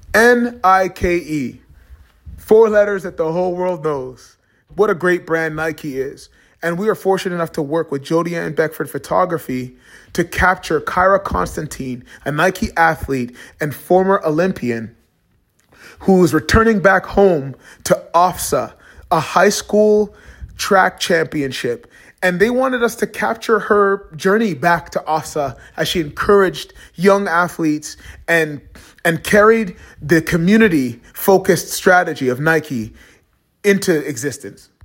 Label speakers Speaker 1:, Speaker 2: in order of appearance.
Speaker 1: Nike. 4 letters that the whole world knows. What a great brand Nike is. And we are fortunate enough to work with Jody Ann Beckford Photography to capture Kyra Constantine, a Nike athlete and former Olympian who is returning back home to OFSA, a high school track championship. And they wanted us to capture her journey back to OFSA as she encouraged young athletes and carried the community-focused strategy of Nike into existence.